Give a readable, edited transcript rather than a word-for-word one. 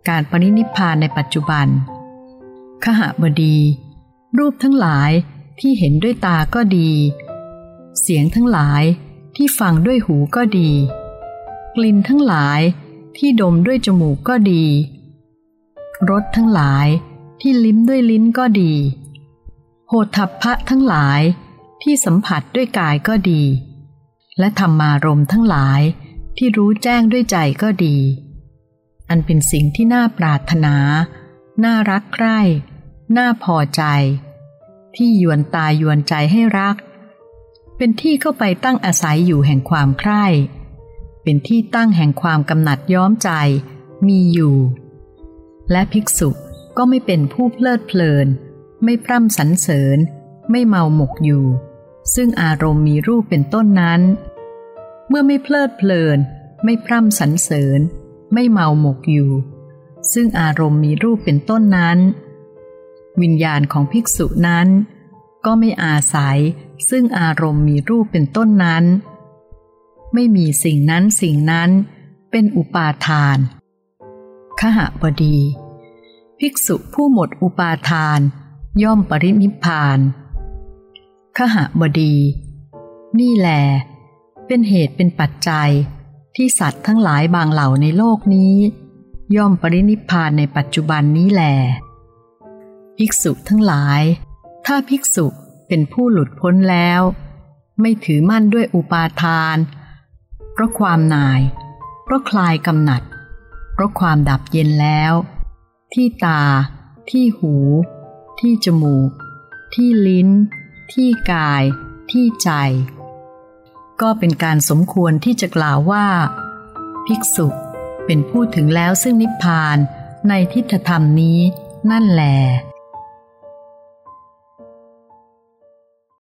การปรินิพพานในปัจจุบันคหบดีรูปทั้งหลายที่เห็นด้วยตาก็ดีเสียงทั้งหลายที่ฟังด้วยหูก็ดีกลิ่นทั้งหลายที่ดมด้วยจมูกก็ดีรสทั้งหลายที่ลิ้มด้วยลิ้นก็ดีโผฏฐัพพะทั้งหลายที่สัมผัสด้วยกายก็ดีและธรรมารมณ์ทั้งหลายที่รู้แจ้งด้วยใจก็ดีอันเป็นสิ่งที่น่าปรารถนาน่ารักใคร่น่าพอใจที่ยวนตายวนใจให้รักเป็นที่เข้าไปตั้งอาศัยอยู่แห่งความใคร่เป็นที่ตั้งแห่งความกำหนัดย้อมใจมีอยู่และภิกษุก็ไม่เป็นผู้เพลิดเพลินไม่พร่ำสรรเสริญไม่เมาหมกอยู่ซึ่งอารมณ์มีรูปเป็นต้นนั้นเมื่อไม่เพลิดเพลินไม่พร่ำสรรเสริญไม่เมาหมกอยู่ซึ่งอารมณ์มีรูปเป็นต้นนั้นวิญญาณของภิกษุนั้นก็ไม่อาศัยซึ่งอารมณ์มีรูปเป็นต้นนั้นไม่มีสิ่งนั้นสิ่งนั้นเป็นอุปาทานคหบดีภิกษุผู้หมดอุปาทานย่อมปรินิพพานคหบดีนี่แลเป็นเหตุเป็นปัจจัยที่สัตว์ทั้งหลายบางเหล่าในโลกนี้ย่อมปรินิพพานในปัจจุบันนี้แลภิกษุทั้งหลายถ้าภิกษุเป็นผู้หลุดพ้นแล้วไม่ถือมั่นด้วยอุปาทานเพราะความหน่ายเพราะคลายกำหนัดเพราะความดับเย็นแล้วที่ตาที่หูที่จมูกที่ลิ้นที่กายที่ใจก็เป็นการสมควรที่จะกล่าวว่าภิกษุเป็นผู้ถึงแล้วซึ่งนิพพานในทิฏฐธรรมนี้นั่นแล